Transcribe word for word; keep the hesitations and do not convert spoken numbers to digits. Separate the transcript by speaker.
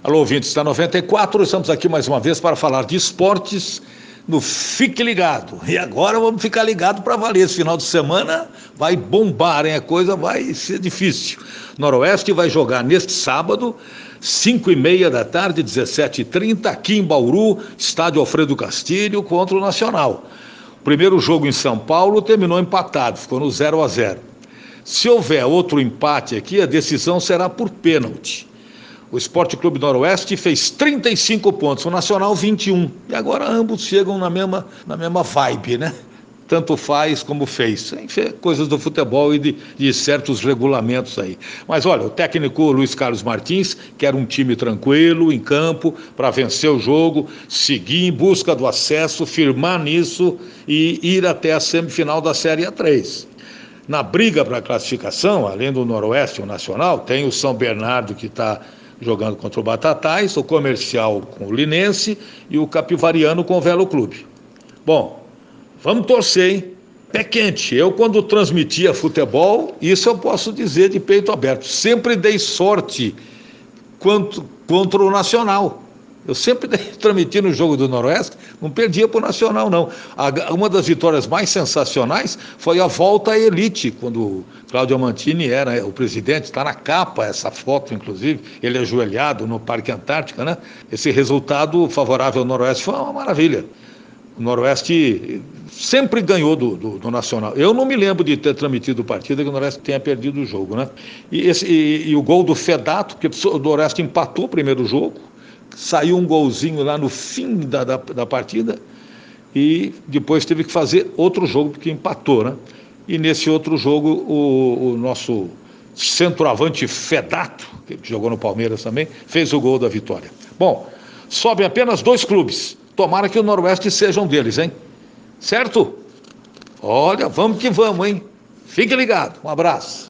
Speaker 1: Alô, ouvintes da noventa e quatro, estamos aqui mais uma vez para falar de esportes no Fique Ligado. E agora vamos ficar ligado para valer. Esse final de semana vai bombar, hein? A coisa vai ser difícil. Noroeste vai jogar neste sábado, cinco e meia da tarde, dezessete e trinta, aqui em Bauru, estádio Alfredo Castilho, contra o Nacional. O primeiro jogo em São Paulo terminou empatado, ficou no zero a zero. Se houver outro empate aqui, a decisão será por pênalti. O Esporte Clube Noroeste fez trinta e cinco pontos, o Nacional vinte e um. E agora ambos chegam na mesma, na mesma vibe, né? Tanto faz como fez. Enfim, coisas do futebol e de, de certos regulamentos aí. Mas olha, o técnico Luiz Carlos Martins quer um time tranquilo em campo para vencer o jogo, seguir em busca do acesso, firmar nisso e ir até a semifinal da Série A três. Na briga para a classificação, além do Noroeste e o Nacional, tem o São Bernardo que está jogando contra o Batatais, o Comercial com o Linense e o Capivariano com o Velo Clube. Bom, vamos torcer, hein? Pé quente. Eu, quando transmitia futebol, isso eu posso dizer de peito aberto, sempre dei sorte quanto, contra o Nacional. Eu sempre transmiti no jogo do Noroeste, não perdia para o Nacional, não. A, uma das vitórias mais sensacionais foi a volta à elite, quando o Cláudio Mantini era o presidente, está na capa essa foto, inclusive, ele ajoelhado no Parque Antártica, né? Esse resultado favorável ao Noroeste foi uma maravilha. O Noroeste sempre ganhou do, do, do Nacional. Eu não me lembro de ter transmitido partida que o Noroeste tenha perdido o jogo, né? E, esse, e, e o gol do Fedato, porque o Noroeste empatou o primeiro jogo, saiu um golzinho lá no fim da, da, da partida e depois teve que fazer outro jogo porque empatou, né? E nesse outro jogo o, o nosso centroavante Fedato, que jogou no Palmeiras também, fez o gol da vitória. Bom, sobem apenas dois clubes, tomara que o Noroeste seja um deles, hein? Certo? Olha, vamos que vamos, hein? Fique ligado, um abraço.